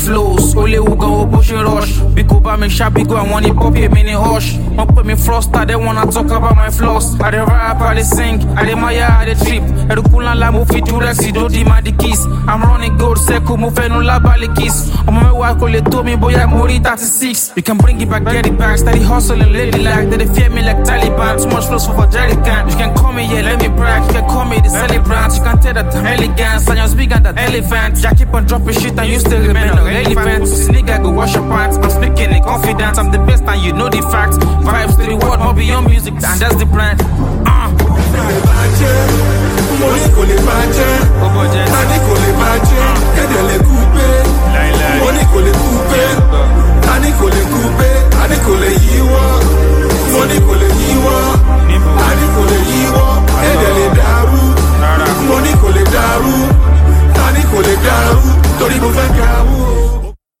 flows. Only who go pushing rush. Big over me sharp, big go I want it pop a mini hush. Don't put me fluster, they wanna talk about my flaws. I dey rap, I dey sing, I dey maya, I dey trip. I dey cool and la move it to Rexy, don't demand the kiss. I'm running gold, circle, move no la bali kiss. I'm on my way, call it to me, boy, I'm already 36. You can bring it back, get it back. Steady hustling, lady like, they fear me like Taliban. Too much flows for jerry can. You can call me, yeah, let me brag. You can call me the celebrant. You can tell that I'm elegant. I just big and that elephant. I keep on dropping shit and you still remain relevant. So nigga go wash your pants. I'm speaking in confidence. I'm the best and you know the facts. Vibes to the world, more beyond music, and that's the brand. Money,